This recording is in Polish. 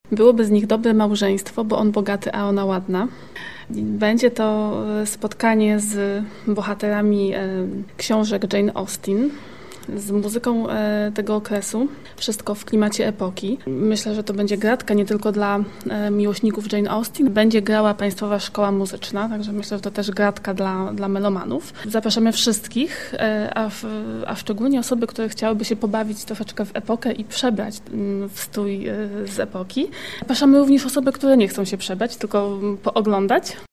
Byłoby z nich dobre małżeństwo, bo on bogaty, a ona ładna. Będzie to spotkanie z bohaterami książek Jane Austen, z muzyką tego okresu. Wszystko w klimacie epoki. Myślę, że to będzie gratka nie tylko dla miłośników Jane Austen. Będzie grała Państwowa Szkoła Muzyczna, także myślę, że to też gratka dla melomanów. Zapraszamy wszystkich, a szczególnie osoby, które chciałyby się pobawić troszeczkę w epokę i przebrać w strój z epoki. Zapraszamy również osoby, które nie chcą się przebrać, tylko pooglądać.